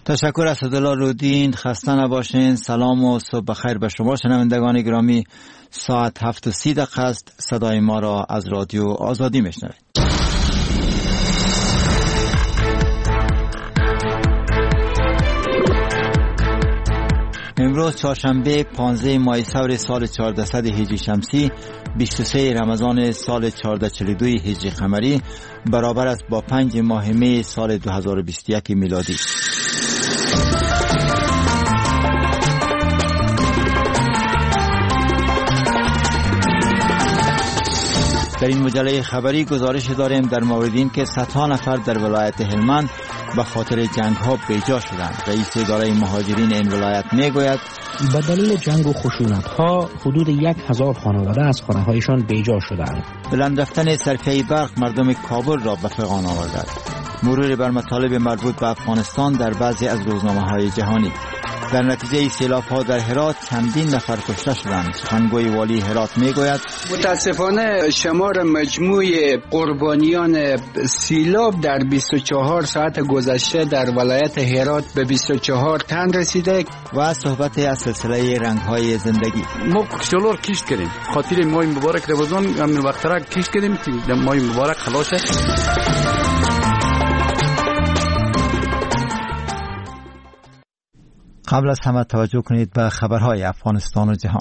تشکر اسدالله رودین. خسته نباشین. سلام و صبح بخیر به شما شنوندگان گرامی. ساعت 7:30 است. صدای ما را از رادیو آزادی میشنوید. امروز چهارشنبه 15 ماه سور سال 1400 هجری شمسی 23 رمضان سال 1442 هجری قمری برابر است با 5 ماه می سال 2021 میلادی. در این مجله خبری گزارش داریم در مورد این که صدها نفر در ولایت هلمند به خاطر جنگ ها بیجا شدند. رئیس اداره مهاجرین این ولایت میگوید به دلیل جنگ و خشونت ها حدود 1000 خانواده از خانه هایشان بیجا شدند. بلند رفتن صرفه برق مردم کابل را به فغان آورده است. مرور بر مطالب مربوط به افغانستان در بعضی از روزنامه‌های جهانی. در نتیجه سیلاب‌ها در هرات چندین نفر کشته شدند. سخنگوی والی هرات میگوید متاسفانه شمار مجموع قربانیان سیلاب در 24 ساعت گذشته در ولایت هرات به 24 تن رسیده. و صحبت از سلسله رنگ‌های زندگی. ما کشتالار کشت کردیم خاطر ماه مبارک رمضان، همین وقت را کشت کردیم که ماه مبارک خلاصه. قبل از همه توجه کنید به خبرهای افغانستان و جهان.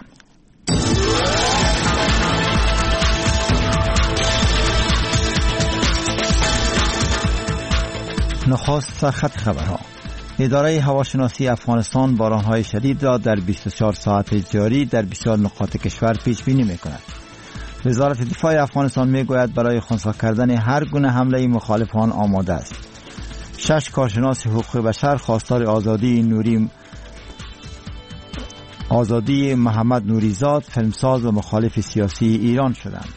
نخست سرخط خبرها. اداره هواشناسی افغانستان بارانهای شدید را در 24 ساعت جاری در بسیار نقاط کشور پیش بینی می‌کند. وزارت دفاع افغانستان می‌گوید برای خنثی کردن هر گونه حمله مخالفان آماده است. 6 کارشناس حقوق بشر خواستار آزادی محمد نوریزاد فیلمساز و مخالف سیاسی ایران شدند.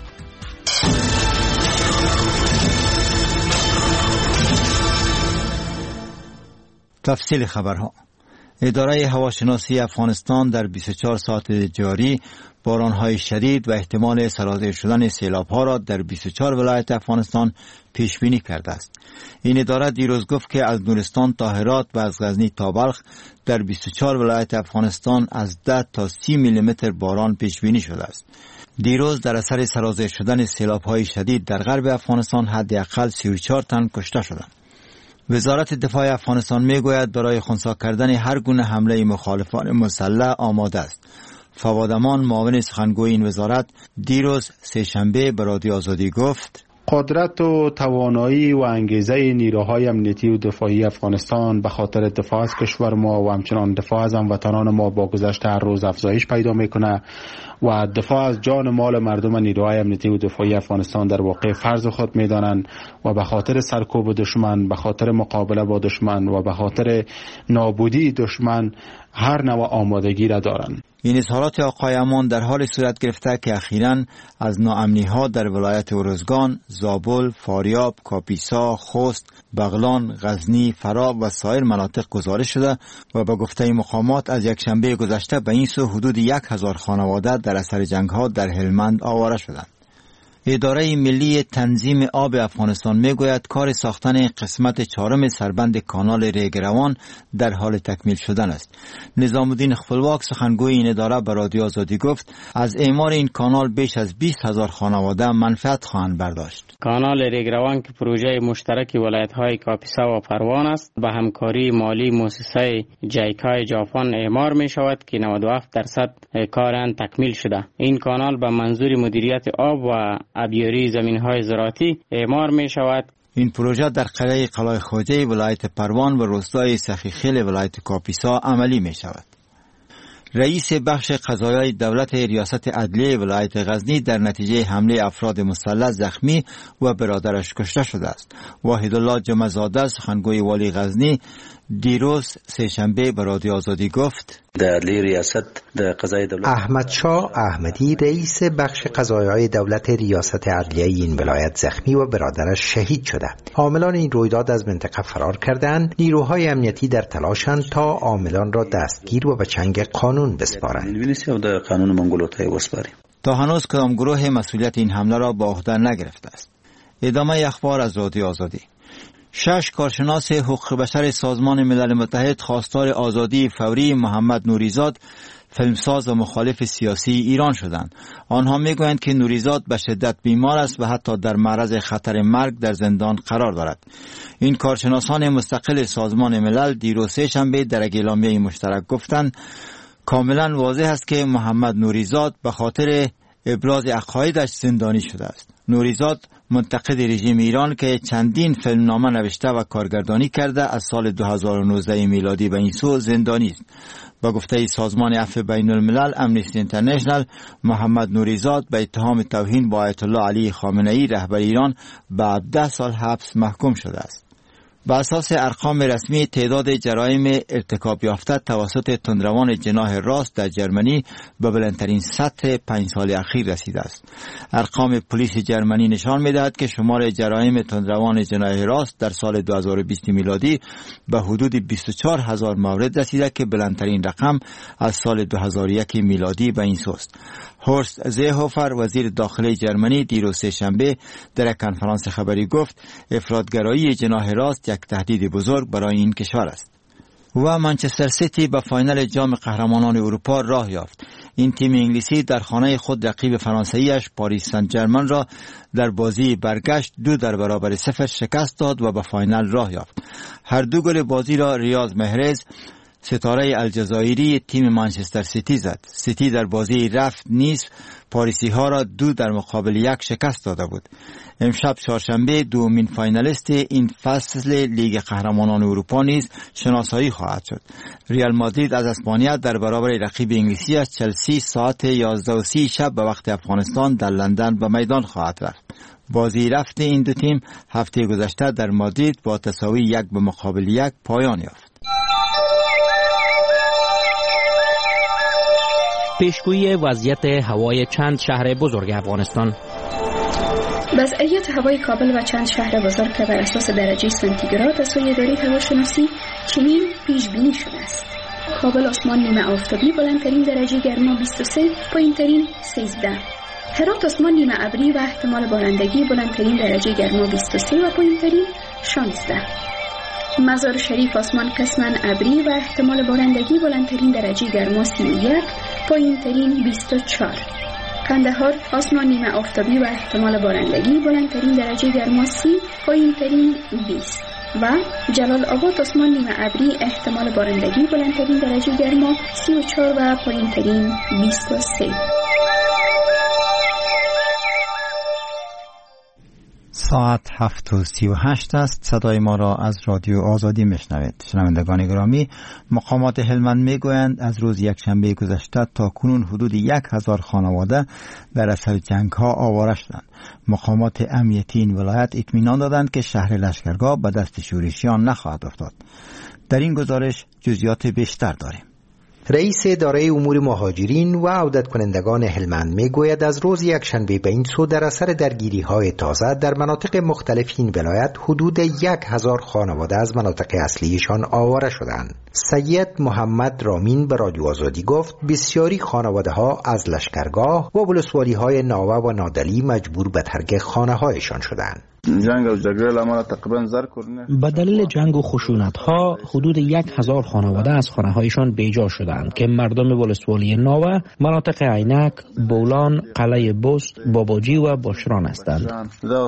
تفصیل خبرها. اداره هواشناسی افغانستان در 24 ساعت جاری بارانهای شدید و احتمال سرازیر شدن سیلاب‌ها را در 24 ولایت افغانستان پیش بینی کرده است. این اداره دیروز گفت که از نورستان تا هرات و از غزنی تا بلخ در 24 ولایت افغانستان از 10 تا 30 میلیمتر باران پیش بینی شده است. دیروز در اثر سرازیر شدن سیلاب‌های شدید در غرب افغانستان حداقل 34 تن کشته شدند. وزارت دفاع افغانستان میگوید برای خنثی کردن هر گونه حمله مخالفان مسلح آماده است. فواد امان معاون سخنگوی این وزارت دیروز سه‌شنبه به رادیو آزادی گفت قدرت و توانایی و انگیزه نیروهای امنیتی و دفاعی افغانستان به خاطر دفاع از کشور ما و همچنان دفاع از هموطنان ما با گذشت هر روز افزایش پیدا میکنه و دفاع از جان مال مردم نیروهای امنیتی و دفاعی افغانستان در واقع فرض خود میدانند و به خاطر سرکوب دشمن، به خاطر مقابله با دشمن و به خاطر نابودی دشمن هر نوع آمادگی را دارند. این اظهارات آقای امان در حال صورت گرفته که اخیراً از ناامنی‌ها در ولایت ارزگان، زابل، فاریاب، کاپیسا، خوست، بغلان، غزنی، فرا و سایر مناطق گزارش شده و به گفته مقامات از یک شنبه گذشته به این سو حدود 1000 خانواده در اثر جنگ‌ها در هلمند آواره شدند. اداره ملی تنظیم آب افغانستان میگوید کار ساختن قسمت 4 سربند کانال ریگروان در حال تکمیل شدن است. نظام الدین خپلواک سخنگوی این اداره به رادیو آزادی گفت از اعمار این کانال بیش از 20,000 خانواده منفعت خواهند برداشت. کانال ریگروان که پروژه مشترک ولایت‌های کاپیسا و پروان است به همکاری مالی مؤسسه جایکای ژاپن اعمار می شود که 97% کار آن تکمیل شده. این کانال به منظور مدیریت آب و آبیاری زمین‌های زراعتی اعمار می شود. این پروژه در قریه قلعه خوجه ولایت پروان و روستای سخیخیل ولایت کاپیسا عملی می شود. رئیس بخش قضایای دولت ریاست عدلیه ولایت غزنی در نتیجه حمله افراد مسلح زخمی و برادرش کشته شده است. واحدالله جمعزاده سخنگوی والی غزنی دیروز سه‌شنبه به رادیو آزادی گفت در ریاست قضای دولت احمد شاه احمدی رئیس بخش قضایای دولت ریاست عدلیه این ولایت زخمی و برادرش شهید شده. عاملان این رویداد از منطقه فرار کردند. نیروهای امنیتی در تلاشند تا عاملان را دستگیر و به چنگ قانون بسپارند. در قانون منگولوتای وسپاریم. تا هنوز کدام گروه مسئولیت این حمله را به عهده نگرفته است. ادامه اخبار از رادیو آزادی. 6 کارشناس حقوق بشر سازمان ملل متحد خواستار آزادی فوری محمد نوریزاد، فیلمساز و مخالف سیاسی ایران شدند. آنها میگویند که نوریزاد به شدت بیمار است و حتی در معرض خطر مرگ در زندان قرار دارد. این کارشناسان مستقل سازمان ملل دیروز سه‌شنبه در اعلامیه مشترک گفتند کاملا واضح است که محمد نوریزاد به خاطر ابراز عقایدش زندانی شده است. نوریزاد منتقد رژیم ایران که چندین فیلمنامه نوشته و کارگردانی کرده از سال 2019 میلادی به این سو زندانی است. با گفته سازمان عفو بین الملل امنیستی اینترنشنال، محمد نوریزاد به اتهام توهین با آیت الله علی خامنه ای رهبر ایران به 17 سال حبس محکوم شده است. بر اساس ارقام رسمی تعداد جرایم ارتکاب یافته توسط تندروان جناح راست در جرمنی به بلندترین سطح 5 سال اخیر رسیده است. ارقام پلیس جرمنی نشان می‌دهد که شمار جرایم تندروان جناح راست در سال 2020 میلادی به حدود 24000 مورد رسیده که بلندترین رقم از سال 2001 میلادی به این سو است. هورست زیهوفر وزیر داخلی جرمنی دیروز سه‌شنبه در کنفرانس خبری گفت افراطگرایی جناح راست یک تهدید بزرگ برای این کشور است. و منچستر سیتی به فاینال جام قهرمانان اروپا راه یافت. این تیم انگلیسی در خانه خود رقیب فرانسویش پاریس سن ژرمن را در بازی برگشت 2-0 شکست داد و به فاینال راه یافت. هر دو گل بازی را ریاض محرز ستاره الجزایری تیم منچستر سیتی زد. سیتی در بازی رفت نیز پاریسی ها را 2-1 شکست داده بود. امشب چهارشنبه دومین فاینالیست این فصل لیگ قهرمانان اروپا نیز شناسایی خواهد شد. ریال مادرید از اسپانیا در برابر رقیب انگلیسیش چلسی ساعت 11:30 شب به وقت افغانستان در لندن به میدان خواهد رفت. بازی رفت این دو تیم هفته گذشته در مادرید با تساوی 1-1 پایان یافت. پیشگویی وضعیت هوای چند شهر بزرگ افغانستان. وضعیت هوای کابل و چند شهر بزرگ که بر اساس درجه سانتیگراد از سوی اداره هواشناسی چنین پیش بینی شده است: کابل آسمان نیمه آفتابی، بلندترین درجه گرما 23، پایینترین 13. هرات آسمان نیمه ابری و احتمال بارندگی، بلندترین درجه گرما 23 و پایینترین 16. مزار شریف آسمان قسماً ابری و احتمال بارندگی، بلندترین درجه گرما 31، پایینترین 24. قندهار آسمان نیمه آفتابی و احتمال بارندگی، بلندترین درجه گرما 30، پایینترین 20. و جلال آباد آسمان نیمه ابری، احتمال بارندگی، بلندترین درجه گرما 34 و پایینترین 23. ساعت 7:38 است. صدای ما را از رادیو آزادی میشنوید. شنوندگان گرامی، مقامات هلمند میگویند از روز یکشنبه گذشته تا کنون حدود 1000 خانواده در اثر جنگ ها آواره شدند. مقامات امنیتی این ولایت اطمینان دادند که شهر لشکرگاه به دست شورشیان نخواهد افتاد. در این گزارش جزئیات بیشتر داریم. رئیس اداره امور مهاجرین و عودت کنندگان هلمند میگوید از روز یکشنبه به این سو در اثر درگیری‌های تازه در مناطق مختلف این ولایت حدود 1000 خانواده از مناطق اصلیشان آواره شدند. سید محمد رامین به رادیو آزادی گفت بسیاری خانواده‌ها از لشکرگاه و ولسوالی‌های ناوه و نادلی مجبور به ترک خانه‌هایشان شدند. جنگ و جګړه لامل تقریبا زر کورونه به دلیل جنگ و خشونت‌ها حدود 1000 خانواده از خانه‌هایشان بیجا شدند که مردم ولسوالی ناوه، مناطق عینک، بولان، قلعه بست، باباجی و باشران هستند.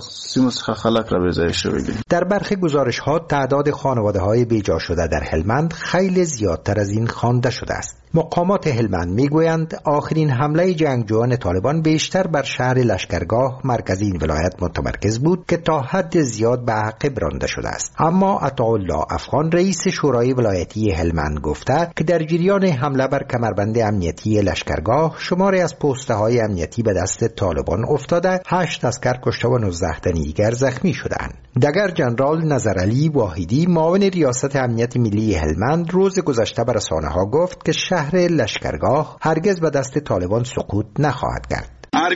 در برخی گزارش‌ها تعداد خانواده‌های بیجا شده در هلمند خیلی زیادتر از این خوانده شده است. مقامات هلمند میگویند آخرین حمله جنگجویان طالبان بیشتر بر شهر لشکرگاه مرکز این ولایت متمرکز بود که تا حد زیاد به عقب رانده شده است. اما عطاالله افغان رئیس شورای ولایتی هلمند گفته که در جریان حمله بر کمربند امنیتی لشکرگاه شماری از پست‌های امنیتی به دست طالبان افتاده، 8 عسکر کشته و 19 تن دیگر زخمی شدند. دگر جنرال نظرعلی واحدی معاون ریاست امنیت ملی هلمند روز گذشته به رسانه‌ها گفت که شهر لشکرگاه هرگز به دست طالبان سقوط نخواهد کرد.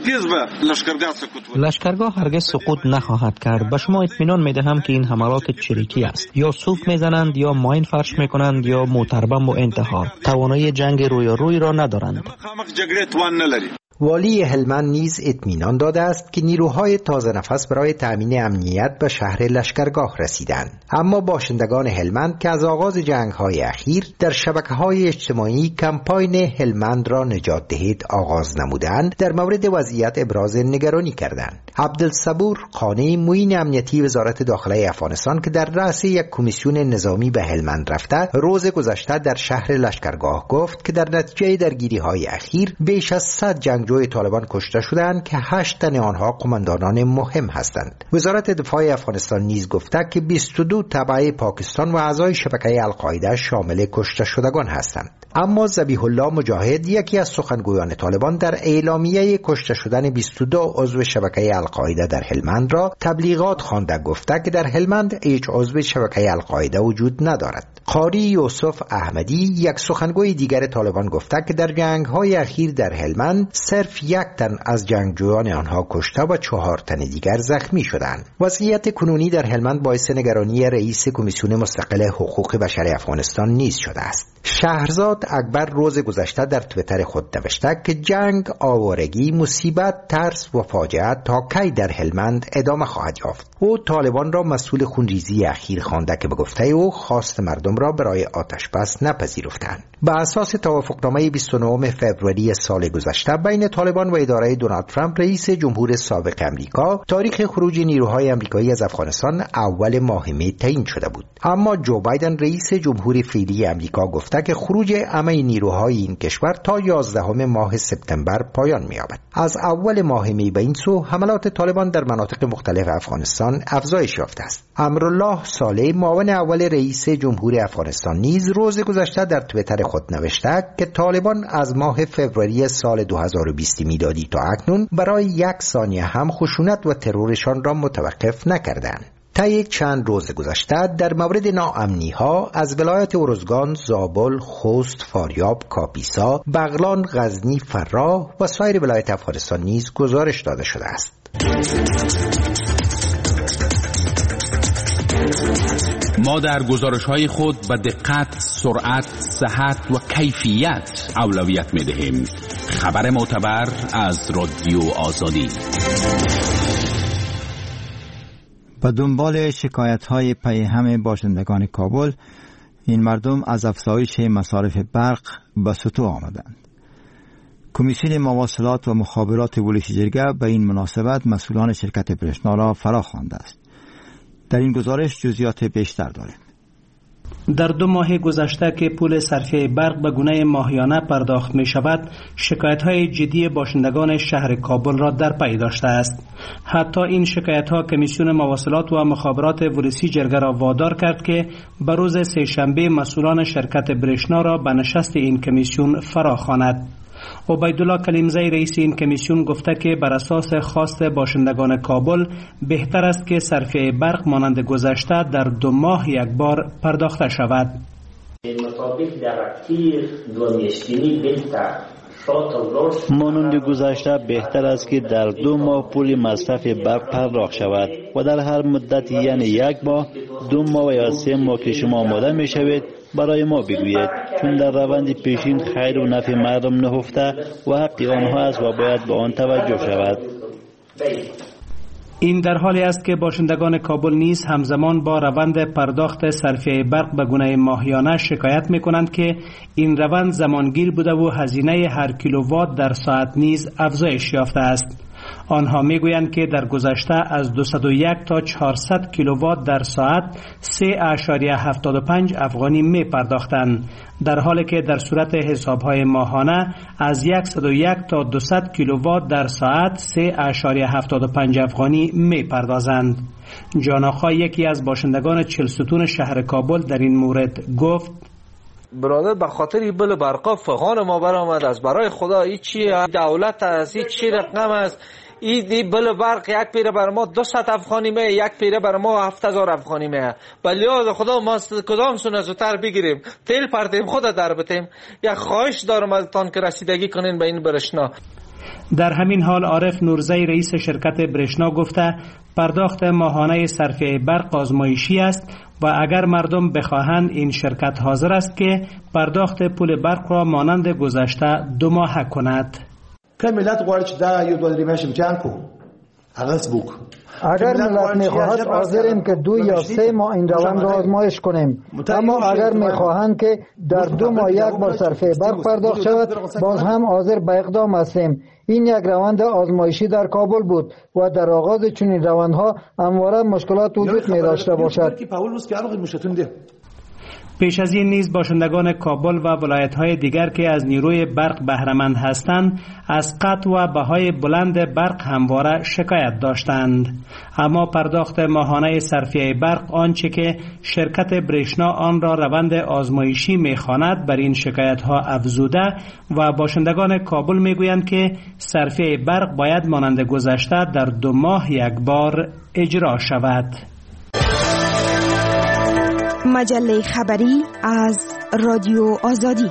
لشکرگاه هرگز سقوط نخواهد کرد. به شما اطمینان میدهم که این حملات چریکی است. یا سوپ میزنند، یا ماین فرش میکنند، یا موتربم و انتحار. توانایی جنگ رویاروی را ندارند. والی هلمند نیز اطمینان داده است که نیروهای تازه نفس برای تأمین امنیت به شهر لشکرگاه رسیدند. اما باشندگان هلمند که از آغاز جنگ‌های اخیر در شبکه‌های اجتماعی کمپاین هلمند را نجات دهید آغاز نمودند، در مورد وضعیت ابراز نگرانی کردند. عبدالصبور قانی، معین امنیتی وزارت داخله افغانستان که در رأس یک کمیسیون نظامی به هلمند رفته، روز گذشته در شهر لشکرگاه گفت که در نتیجه درگیری‌های اخیر بیش از 100 جنگجوی طالبان کشته شدند که 8 تن آنها قماندانان مهم هستند. وزارت دفاع افغانستان نیز گفته که 22 تبع پاکستان و اعضای شبکه القاعده شامل کشته شدگان هستند. اما ذبیح الله مجاهد، یکی از سخنگویان طالبان، در اعلامیه کشته شدن 22 عضو شبکه القاعده در هلمند را تبلیغات خوانده گفته که در هلمند هیچ عضو شبکه القاعده وجود ندارد. قاری یوسف احمدی، یک سخنگوی دیگر طالبان، گفته که در جنگ‌های اخیر در هلمند صرف 1 تن از جنگجویان آنها کشته و 4 تن دیگر زخمی شدند. وضعیت کنونی در هلمند باعث نگرانی رئیس کمیسیون مستقل حقوق بشر افغانستان نیز شده است. شهرزاد اکبر روز گذشته در توییتر خود نوشته که جنگ، آوارگی، مصیبت، ترس و فاجعه تا کی در هلمند ادامه خواهد یافت. او طالبان را مسئول خونریزی اخیر خوانده که به گفته او خواست مردم را برای آتش بس نپذیرفتند. به اساس توافقنامه 29 فوریه سال گذشته بین طالبان و اداره دونالد ترامپ، رئیس جمهور سابق امریکا، تاریخ خروج نیروهای امریکایی از افغانستان اول ماه می تعیین شده بود. اما جو بایدن، رئیس جمهور فعلی امریکا، گفته که خروج همه نیروهای این کشور تا 11 ماه سپتامبر پایان می‌یابد. از اول ماه می به این سو حملات طالبان در مناطق مختلف افغانستان افزایش یافته است. امرالله صالح، معاون اول رئیس جمهور افغانستان، نیز روز گذشته در توییتر خود نوشته که طالبان از ماه فوریه سال 2020 میلادی تا اکنون برای 1 ثانیه هم خشونت و ترورشان را متوقف نکردند. طی چند روز گذشته در مورد ناامنی‌ها از ولایت ارزگان، زابل، خوست، فاریاب، کاپیسا، بغلان، غزنی، فراه و سایر ولایت افغانستان نیز گزارش داده شده است. ما در گزارش‌های خود به دقت، سرعت، صحت و کیفیت اولویت می‌دهیم. خبر معتبر از رادیو آزادی. به دنبال شکایت‌های پیهم باشندگان کابل، این مردم از افزایش مصارف برق به سطوح آمدند. کمیسیون مواصلات و مخابرات ولایت جرگه به این مناسبت مسئولان شرکت برشنا را فرا خوانده است. در این گزارش جزئیات بیشتر داریم. در 2 ماه گذشته که پول صرفه برق به گونه ماهیانه پرداخت می شود، شکایت‌های جدی باشندگان شهر کابل را در پی داشته است. حتی این شکایت‌ها کمیسیون مواصلات و مخابرات ولایت جرگه را وادار کرد که به روز سه‌شنبه مسئولان شرکت برشنا را به نشست این کمیسیون فرا خواند. عبیدالله کلیمزی، رئیس این کمیسیون، گفته که بر اساس خواست باشندگان کابل بهتر است که صرفه برق مانند گذشته در 2 ماه یک بار پرداخته شود. مانند گذشته بهتر است که در 2 ماه پول مصرف برق پرداخت شود و در هر مدت، یعنی 1 ماه، 2 ماه یا 3 ماه که شما آماده می شوید برای ما بگویید، چون در روند پیشین خیر و نفع مردم نهفته و حق آنها است و باید به آن توجه شود. این در حالی است که باشندگان کابل نیز همزمان با روند پرداخت صرفه برق به گونه ماهیانه شکایت می‌کنند که این روند زمانگیر بوده و هزینه هر کیلووات در ساعت نیز افزایش یافته است. آنها میگویند که در گذشته از 201 تا 400 کیلووات در ساعت 3.75 افغانی می پرداختند، در حالی که در صورت حسابهای ماهانه از 101 تا 200 کیلووات در ساعت 3.75 افغانی می پردازند. جان آقا، یکی از باشندگان 40 ستون شهر کابل، در این مورد گفت: برادر، به خاطر بل برقا فغان ما برآمد است. برای خدا این چی دولت است؟ این چی رقم است؟ این بل برق یک پیره بر ما 200 افغانی می، یک پیره بر ما 7000 افغانی می. بلیاز خدا ما کدام سونه زودتر بگیریم، تیل پرتیم خود در بتیم. یک خواهش دارم ازتان که رسیدگی کنین به این برشنا. در همین حال عارف نورزی، رئیس شرکت برشنا، گفته پرداخت ماهانه صرفه برق آزمایشی است و اگر مردم بخواهند این شرکت حاضر است که پرداخت پول برق را مانند گذشته 2 ماه کند. که ملت غواړي چې دا یو دوه درې میاشتې امتحان کوو هغه بوک. اگر ملت میخواهد حاضریم که 2 یا 3 ماه این روند را آزمایش کنیم، اما اگر میخواهند که در 2 ماه 1 بار صرفه برق پرداخت شود باز هم حاضر به اقدام هستیم. این یک روند آزمایشی در کابل بود و در آغاز چنین روندها همواره مشکلات وجود می داشته باشد. پیش از این نیز باشندگان کابل و ولایت‌های دیگر که از نیروی برق بهره‌مند هستند از قطع و بهای بلند برق همواره شکایت داشتند. اما پرداخت ماهانه صرفیه برق آنچه که شرکت برشنا آن را روند آزمایشی می‌خواند بر این شکایت‌ها افزوده و باشندگان کابل می‌گویند که صرفیه برق باید مانند گذشته در 2 ماه 1 بار اجرا شود. مجله خبری از رادیو آزادی.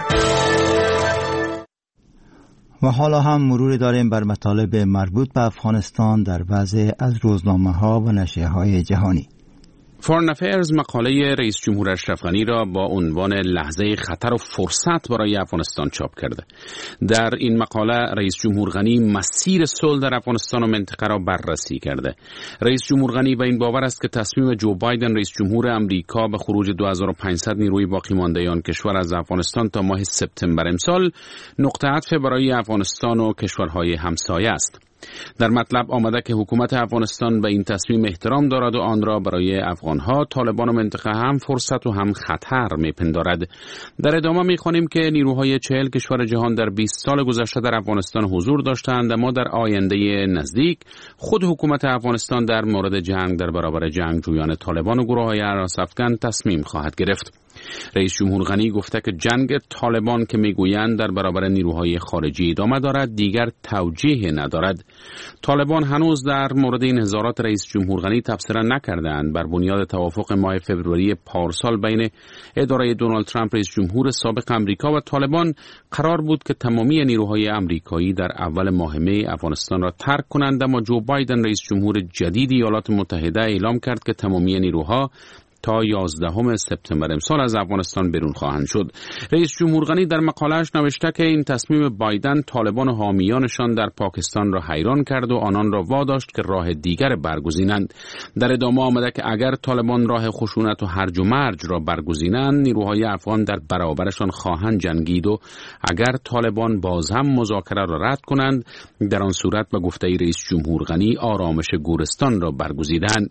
و حالا هم مروری داریم بر مطالب مربوط به افغانستان در بعضی از روزنامه‌ها و نشریه‌های جهانی. فارن افیرز مقاله رئیس جمهور اشرف غنی را با عنوان لحظه خطر و فرصت برای افغانستان چاپ کرده. در این مقاله رئیس جمهور غنی مسیر صلح در افغانستان و منطقه را بررسی کرده. رئیس جمهور غنی به این باور است که تصمیم جو بایدن رئیس جمهور امریکا به خروج 2500 نیروی باقی مانده آن کشور از افغانستان تا ماه سپتامبر امسال نقطه عطف برای افغانستان و کشورهای همسایه است. در مطلب آمده که حکومت افغانستان به این تصمیم احترام دارد و آن را برای افغانها، طالبان و منطقه هم فرصت و هم خطر می‌پندارد. در ادامه می‌خوانیم که نیروهای 40 کشور جهان در 20 سال گذشته در افغانستان حضور داشتند، اما در آینده نزدیک خود حکومت افغانستان در مورد جنگ در برابر جنگجویان طالبان و گروه‌های هراس‌افکن تصمیم خواهد گرفت. رئیس جمهور غنی گفته که جنگ طالبان که میگویند در برابر نیروهای خارجی ادامه دارد دیگر توجیه ندارد. طالبان هنوز در مورد این نظارات رئیس جمهور غنی تبصره نکردند. بر بنیاد توافق ماه فوریه پارسال بین اداره دونالد ترامپ رئیس جمهور سابق امریکا و طالبان قرار بود که تمامی نیروهای امریکایی در اول ماه می افغانستان را ترک کنند، اما جو بایدن رئیس جمهور جدید ایالات متحده اعلام کرد که تمامی نیروها تا 11 سپتامبر امسال از افغانستان بیرون خواهند شد. رئیس جمهور غنی در مقاله‌اش نوشته که این تصمیم بایدن طالبان و حامیانشان در پاکستان را حیران کرد و آنان را واداشت که راه دیگر برگزینند. در ادامه آمده که اگر طالبان راه خشونت و هرج و مرج را برگزینند، نیروهای افغان در برابرشان خواهند جنگید و اگر طالبان باز هم مذاکره را رد کنند، در آن صورت به گفته رئیس جمهور غنی آرامش گورستان را برگزیدند.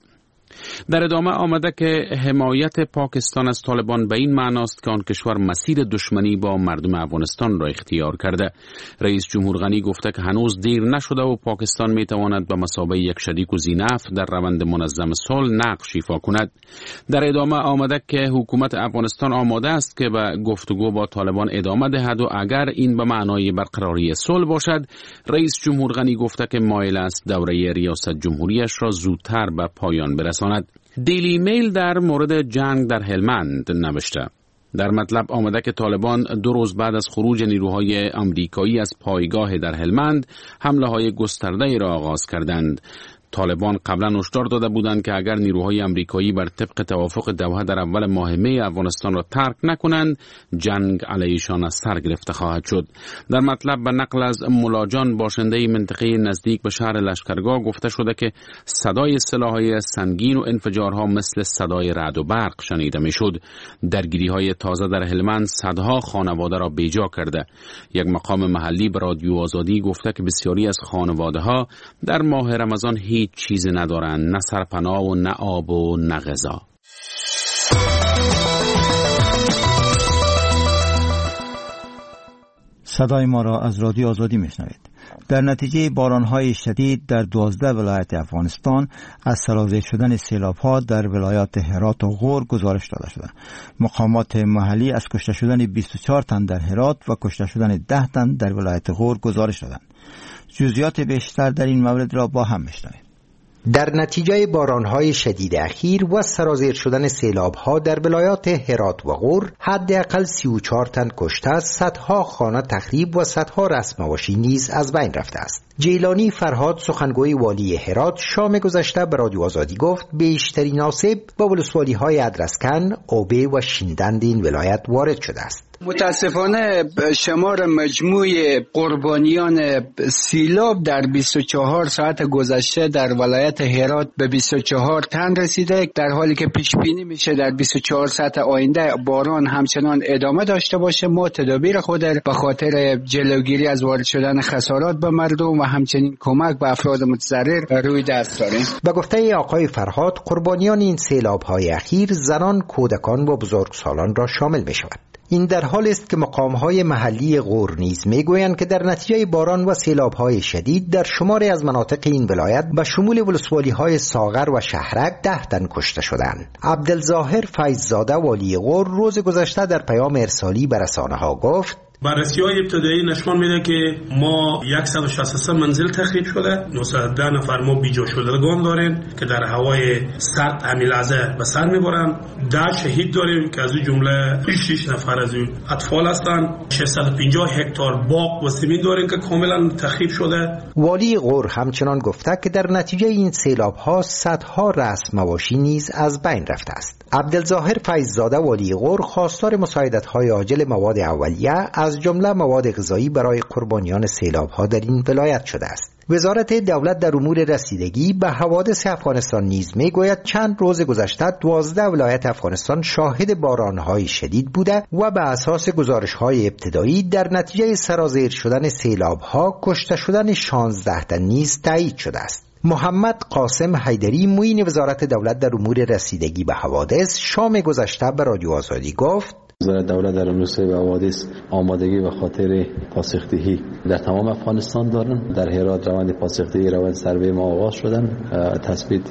در ادامه آمده که حمایت پاکستان از طالبان به این معناست که آن کشور مسیر دشمنی با مردم افغانستان را اختیار کرده. رئیس جمهور غنی گفته که هنوز دیر نشده و پاکستان می تواند به مثابه یک شریک و ذی‌نفع در روند منظم صلح نقش ایفا کند. در ادامه آمده که حکومت افغانستان آماده است که به گفتگو با طالبان ادامه دهد و اگر این به معنای برقراری صلح باشد، رئیس جمهور غنی گفته که مایل است دوره ریاست جمهوریش را زودتر به پایان برساند. دیلی میل در مورد جنگ در هلمند نوشته. در مطلب آمده که طالبان 2 روز بعد از خروج نیروهای آمریکایی از پایگاه در هلمند حمله‌های گسترده‌ای را آغاز کردند. طالبان قبلا هشدار داده بودند که اگر نیروهای آمریکایی بر طبق توافق دوحه در اول ماه می افغانستان را ترک نکنند، جنگ علیشان از سر گرفته خواهد شد. در مطلب به نقل از مولاجان باشنده منطقه نزدیک به شهر لشکرگاه گفته شده که صدای سلاح‌های سنگین و انفجارها مثل صدای رعد و برق شنیده میشد. درگیری‌های تازه در هلمند صدها خانواده را بیجا کرده. یک مقام محلی به رادیو آزادی گفته که بسیاری از خانواده‌ها در ماه رمضان هیچ چیز ندارند، نه سرپناه و نه آب و نه غذا. صدای ما را از رادیو آزادی میشنوید. در نتیجه بارانهای شدید در 12 ولایت افغانستان از سرازیر شدن سیلاب‌ها در ولایات هرات و غور گزارش داده شده. مقامات محلی از کشته شدن 24 تن در هرات و کشته شدن 10 تن در ولایت غور گزارش دادند. جزئیات بیشتر در این مورد را با هم میشنویم. در نتیجه بارانهای شدید اخیر و سرازیر شدن سیلاب‌ها در ولایات هرات و غور حداقل 34 تن کشته، صدها خانه تخریب و صدها رسم‌واشی نیز از بین رفته است. جیلانی فرهاد سخنگوی والی هرات شام گذشته به رادیو آزادی گفت بیشترین آسیب به ولسوالی‌های ادرسکن، اوبه و شیندند این ولایت وارد شده است. متاسفانه شمار مجموع قربانیان سیلاب در 24 ساعت گذشته در ولایت هرات به 24 تن رسیده، در حالی که پیش بینی میشه در 24 ساعت آینده باران همچنان ادامه داشته باشه. ما تدابیر خود به خاطر جلوگیری از وارد شدن خسارات به مردم و همچنین کمک به افراد متضرر روی دست داریم. به گفته آقای فرهاد، قربانیان این سیلاب‌های اخیر زنان، کودکان و بزرگسالان را شامل می‌شود. این در حال است که مقام‌های محلی غور نیز می‌گویند که در نتیجه باران و سیلاب‌های شدید در شماری از مناطق این ولایت به شمول ولسوالی‌های ساغر و شهرک 10 تن کشته شدند. عبدالظاهر فیض‌زاده والی غور روز گذشته در پیام ارسالی به رسانه‌ها گفت: بررسی‌های ابتدایی نشان میده که ما 163 منزل تخریب شده، 910 نفر ما بیجا شدگان داریم که در هوای سرد همین لحظه به سر میبرن. 10 شهید داریم که از اون جمله 6 نفر از اون اطفال هستند. 650 هکتار باغ و زمین داریم که کاملا تخریب شده. والی غور همچنان گفته که در نتیجه این سیلاب‌ها صدها رأس مواشی نیز از بین رفته است. عبدالظاهر فیض‌زاده والی غور خواستار مساعدت‌های عاجل مواد اولیه از جمله مواد غذایی برای قربانیان سیلاب‌ها در این ولایت شده است. وزارت دولت در امور رسیدگی به حوادث افغانستان نیز میگوید چند روز گذشته 12 ولایت افغانستان شاهد باران‌های شدید بوده و به اساس گزارش‌های ابتدایی در نتیجه سرازیر شدن سیلاب‌ها کشته شدن 16 تن نیز تایید شده است. محمد قاسم حیدری معین وزارت دولت در امور رسیدگی به حوادث شام گذشته به رادیو آزادی گفت: وزارت دولت در امروز به حوادث آمادگی به خاطر پاسخدهی در تمام افغانستان دارن. در هرات روند پاسخدهی روند سروی ما آغاز شدن. تثبیت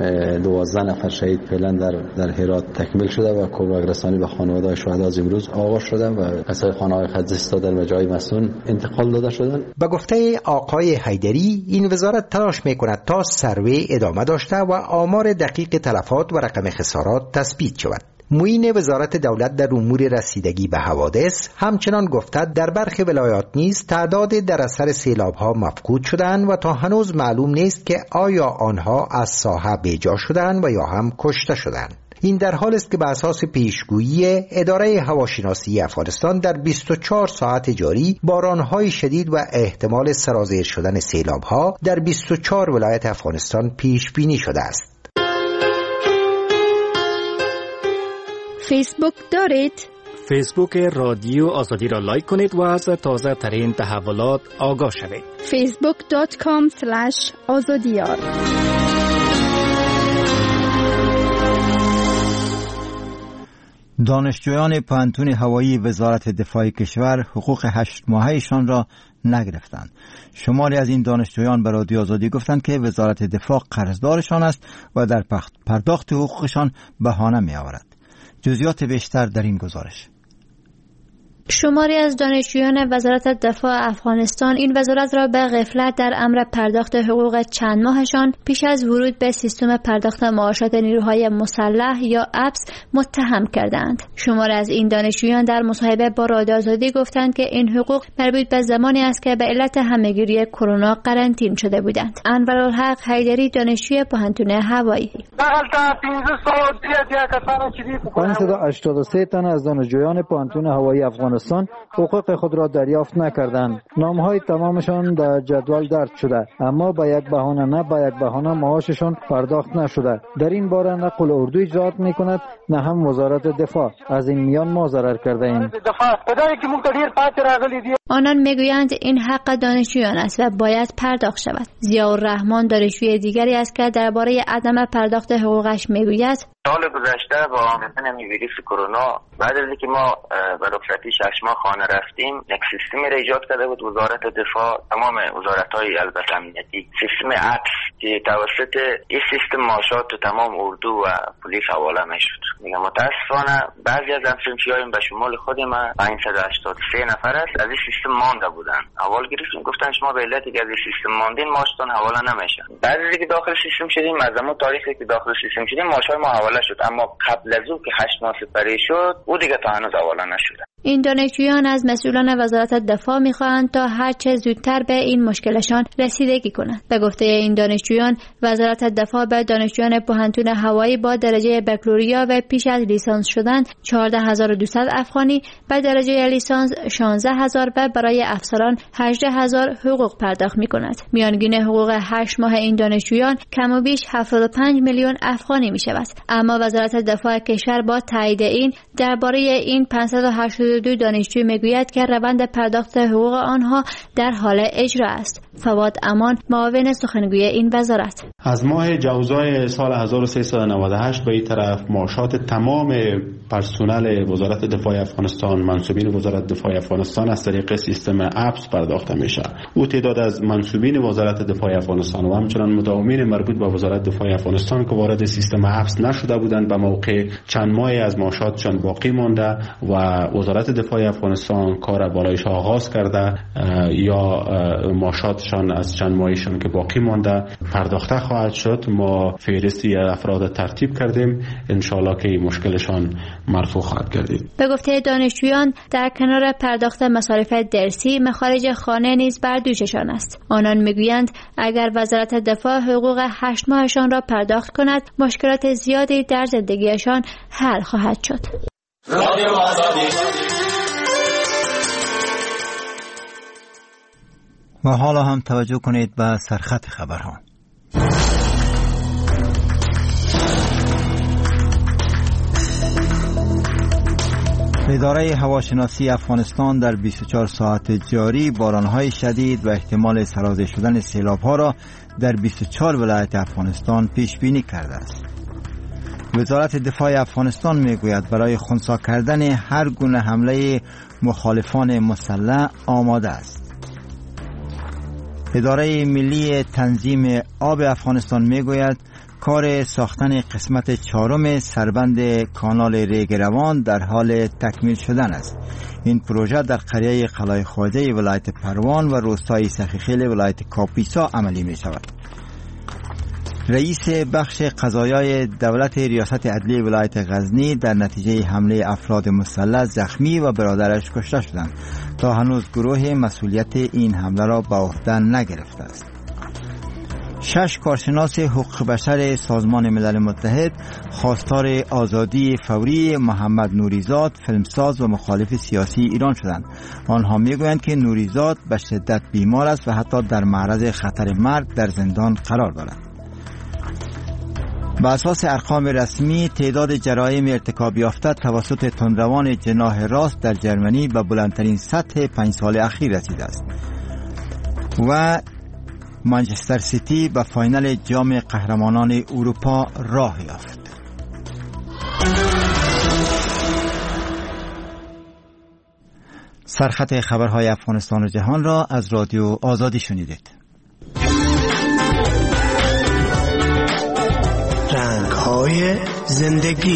12 نفر شهید فعلا در هرات تکمیل شده و کمک رسانی به خانواده شهدا از امروز آغاز شده و کسای خانه‌های خدمت دادن به جای مسئول انتقال داده شدن. به گفته آقای حیدری این وزارت تلاش میکند تا سروی ادامه داشته و آمار دقیق تلفات و رقم خسارات تثبیت شود. معین وزارت دولت در امور رسیدگی به حوادث همچنان گفته در برخی ولایات نیز تعداد در اثر سیلاب‌ها مفقود شدند و تا هنوز معلوم نیست که آیا آنها از ساحه بیجا شدند و یا هم کشته شدند. این در حال است که به اساس پیشگویی اداره هواشناسی افغانستان در 24 ساعت جاری باران‌های شدید و احتمال سرازیر شدن سیلاب‌ها در 24 ولایت افغانستان پیش بینی شده است. فیسبوک دارید؟ فیسبوک رادیو آزادی را لایک کنید و از تازه ترین تحولات آگاه شوید. facebook.com/azadiyar. دانشجویان پوهنتون هوایی وزارت دفاع کشور حقوق 8 ماهه‌شان را نگرفتند. شماری از این دانشجویان به رادیو آزادی گفتند که وزارت دفاع قرضدارشان است و در پرداخت حقوقشان بهانه می‌آورد. جزئیات بیشتر در این گزارش. شماری از دانشجویان وزارت دفاع افغانستان این وزارت را به غفلت در امر پرداخت حقوق چند ماهشان پیش از ورود به سیستم پرداخت معاشات نیروهای مسلح یا ابس متهم کردند. شماری از این دانشجویان در مصاحبه با رادیو آزادی گفتند که این حقوق مربوط به زمانی است که به علت همهگیری کرونا قرنطین شده بودند. انورالحق حیدری دانشجوی پوهنتون هوایی: 583 تن از دانشجویان پوهنتون هوایی افغانستان حقوق خود را دریافت نکردند. نامهای تمامشان در جدول درج شده، اما با یک بهانه معاششان پرداخت نشده. در این باره نه قل اردو اجرات میکند نه هم وزارت دفاع. از این میان ما ضرر کرده ایم. آنان میگویند این حق دانشجویان است و باید پرداخت شود. ضیاءالرحمن دانشجوی دیگری است که درباره عدم پرداخت حقوقش میگوید: سال گذشته با آمدن ویروس کرونا بعد از اینکه ما به رخصتی 6 ماه خانه رفتیم، یک سیستمی را ایجاد کرده بود وزارت دفاع، تمام وزارت‌های البته امنیتی، سیستم عکس که توسط این سیستم معاشات تو تمام اردو و پلیس حواله میشد. میگم متاسفانه بعضی از همسنفی‌هایم به شمول خود ما 583 نفر است از این سیستم مانده بودن. اول گرفتیم گفتن شما به علتی که از این سیستم ماندین ماشتون حواله نمیشه. بعد از اینکه داخل سیستم شدیم، از اون تاریخی که داخل سیستم شدیم ماشای ما حواله شد، اما قبل از اون که 8 ماه سپری شد او دیگه تا هنوز حواله نشده. این دانشجویان از مسئولان وزارت دفاع می‌خواهند تا هر چه زودتر به این مشکلشان رسیدگی کنند. به گفته این دانشجویان، وزارت دفاع به دانشجویان پوهنتون هوایی با درجه بکالوریا و پیش از لیسانس شدن 14200 افغانی، به درجه لیسانس 16000 و برای افسران 18000 حقوق پرداخت می‌کند. میانگین حقوق 8 ماه این دانشجویان کم و بیش 75 میلیون افغانی می‌شود. اما وزارت دفاع کشور با تایید این درباره این 582 دانشجو میگوید که روند پرداخت حقوق آنها در حال اجرا است. فواد امان، معاون سخنگوی این وزارت: از ماه جوزای سال 1398 به این طرف معاشات تمام پرسنل وزارت دفاع افغانستان، منصوبین وزارت دفاع افغانستان از طریق سیستم اپس پرداخته میشه. او تعداد از منصوبین وزارت دفاع افغانستان و همچنان مداومین مربوط به وزارت دفاع افغانستان که وارد سیستم اپس نشده بودند به موقع چند ماه از معاشاتشان باقی مانده و وزارت دفاع افغانستان کار بالایش آغاز کرده یا معاشاتشان از چند ماهشان که باقی مانده پرداخته خواهد شد. ما فهرستی افراد ترتیب کردیم، ان شاءالله که مشکلشان مرفوع خواهد گردید. به گفته دانشجویان، در کنار پرداخت مصارف درسی، مخارج خانه نیز بر دوششان است. آنان میگویند اگر وزارت دفاع حقوق 8 ماهشان را پرداخت کند، مشکلات زیادی در زندگیشان حل خواهد شد. و حالا هم توجه کنید به سرخط خبرها. اداره هواشناسی افغانستان در 24 ساعت جاری بارانهای شدید و احتمال سرازیر شدن سیلاب‌ها را در 24 ولایت افغانستان پیش بینی کرده است. وزارت دفاع افغانستان میگوید برای خنثی کردن هر گونه حمله مخالفان مسلح آماده است. اداره ملی تنظیم آب افغانستان میگوید کار ساختن قسمت 4 سربند کانال ریگروان در حال تکمیل شدن است. این پروژه در قریه قلعه خواجه ولایت پروان و روستای سخیخیل ولایت کاپیسا عملی می شود. رئیس بخش قضایای دولت ریاست عدلیه ولایت غزنی در نتیجه حمله افراد مسلح زخمی و برادرش کشته شدند. تا هنوز گروه مسئولیت این حمله را به عهده نگرفته است. 6 کارشناس حقوق بشر سازمان ملل متحد خواستار آزادی فوری محمد نوریزاد، فیلمساز و مخالف سیاسی ایران شدند. آنها میگویند که نوریزاد به شدت بیمار است و حتی در معرض خطر مرگ در زندان قرار دارد. به اساس ارقام رسمی تعداد جرایم ارتکاب یافته توسط تندروان جناح راست در جرمنی به بلندترین سطح 5 سال اخیر رسیده است و منچستر سیتی به فاینال جام قهرمانان اروپا راه یافت. سرخط خبرهای افغانستان و جهان را از رادیو آزادی شنیدید. رنگ‌های زندگی.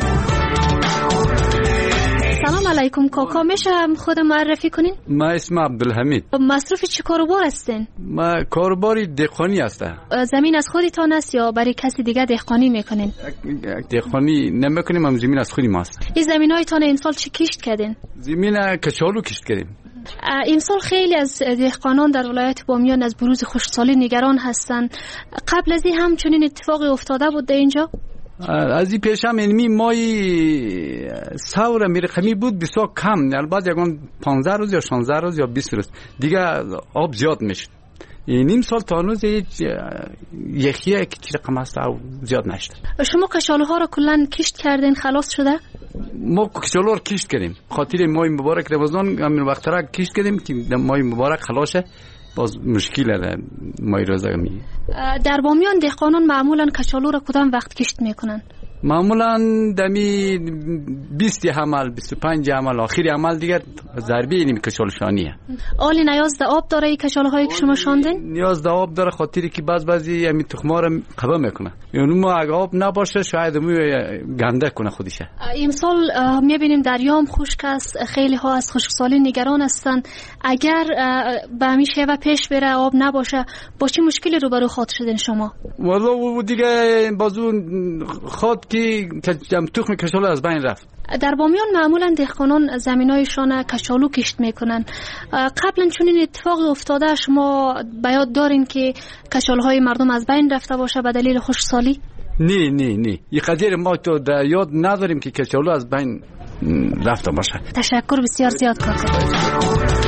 سلام علیکم کاکا، میشه خود معرفی کنین؟ ما اسم عبدالحمید. مصروف چه کاروبار هستین؟ ما کاروباری دهقانی هستم. زمین از خودتان است یا برای کسی دیگه دهقانی میکنین؟ دهقانی نمیکنیم، هم زمین از خودی ماست. این زمینایتان امسال چی کشت کردین؟ زمین کچالو کشت کردیم. امسال خیلی از دهقانان در ولایت بامیان از بروز خشکسالی نگران هستند. قبل از این هم چنین اتفاقی افتاده بود در اینجا؟ از این پیش هم علمی مای سور رقمی بود بسیار کم، البته یکم 15 روز یا 16 روز یا 20 روز دیگه آب زیاد میشد. نیم سال تا هنوز یخیه که چی رقم هست زیاد نشد. شما کشالوها را کلن کشت کردین خلاص شده؟ ما کشالوها را کشت کردیم، خاطر ماه مبارک رمضان همین وقت را کشت کردیم که ماه مبارک خلاصه، باز مشکل مای روزه می. در بامیان دهقانان معمولا کچالو را کدام وقت کشت میکنن؟ معمولا دمی 20 عمل 25 عمل آخری عمل دیگه ضربه اینیم کچالوشانیه. آلی نیاز ده آب داره این کچالوهایی که شما شاندین؟ نیاز ده آب داره، خاطری که بعضی همین تخم‌ها رو قبا میکنه، یعنی ما اگه آب نباشه شاید مو گنده کنه خودشه. امسال میبینیم دریام خشک است، خیلی ها از خشکسالی نگران هستن. اگر به همین شیوه پیش بره آب نباشه با چه مشکلی روبرو خواهد شدین شما؟ والله دیگه بازو خود که تخم کچالو از بین رفت. در بامیان معمولا دهقانان زمینایشان کچالو کشت میکنن. قبلا چون این اتفاق افتاده شما به یاد دارین که کچالوهای مردم از بین رفته باشه به دلیل خشکسالی؟ نه این قضیه ما تو در یاد نداریم که کچالو از بین رفته باشه. تشکر، بسیار زیاد کار کنید.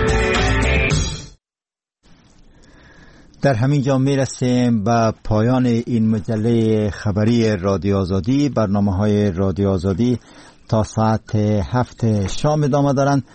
در همین جا میرسیم به پایان این مجله خبری رادیو آزادی. برنامه‌های رادیو آزادی تا ساعت 7 شام ادامه دارند.